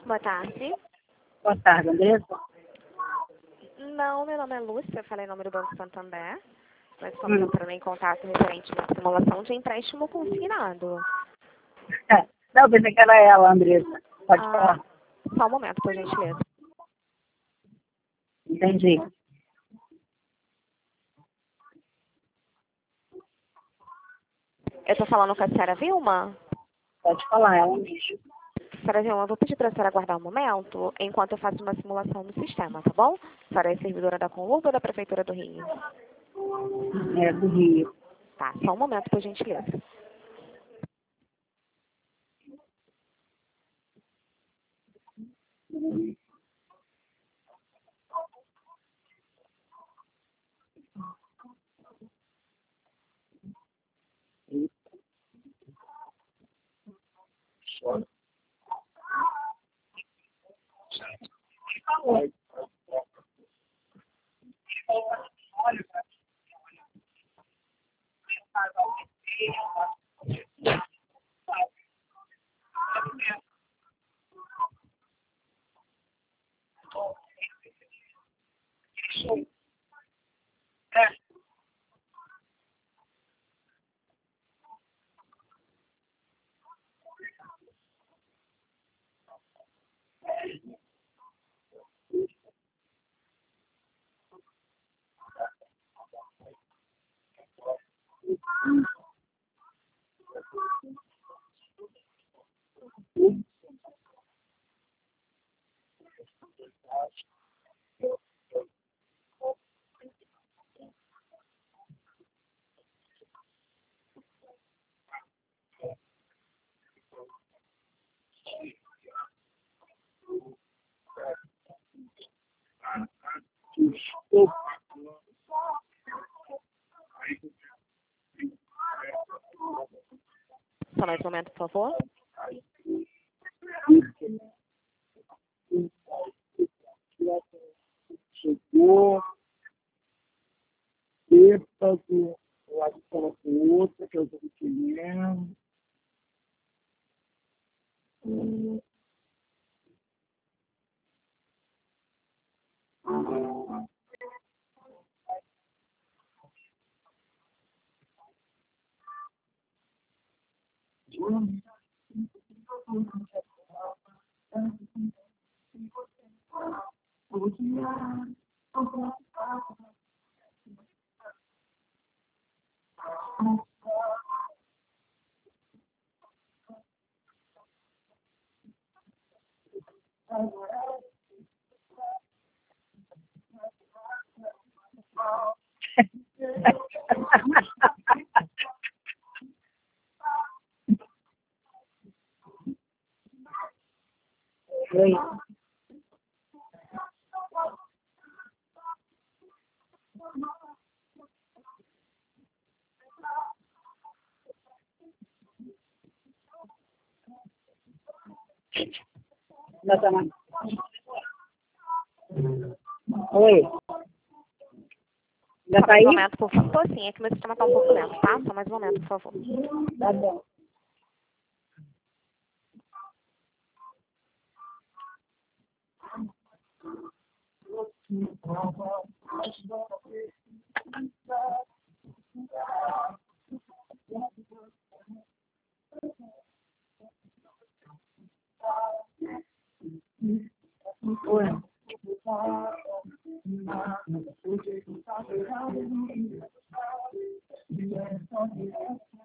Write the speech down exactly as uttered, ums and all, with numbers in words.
Boa tarde. Boa tarde, Andressa. Não, meu nome é Lúcia, eu falei em nome do Banco Santander. Nós estamos Hum. entrando em contato referente à simulação de empréstimo consignado. Não, eu pensei que era ela, Andressa. Pode Ah, falar. só um momento, por gentileza. Entendi. Eu estou falando com a senhora Vilma? Pode falar, ela mesmo. Senhora Vilma, eu vou pedir para a senhora aguardar um momento enquanto eu faço uma simulação no sistema, tá bom? A senhora é servidora da Conluta ou da Prefeitura do Rio? É, do Rio. Tá, só um momento, por gentileza. Só mais um momento, por favor. Chegou, epa, que eu acho que ela com outra, que eu estou querendo. Oi. Já tá na... Oi. Já Só tá mais aí? um momento, por favor. Tô sim, é que meu sistema está um pouco lento, tá? Só mais um momento, por favor. Tá bom. Oi.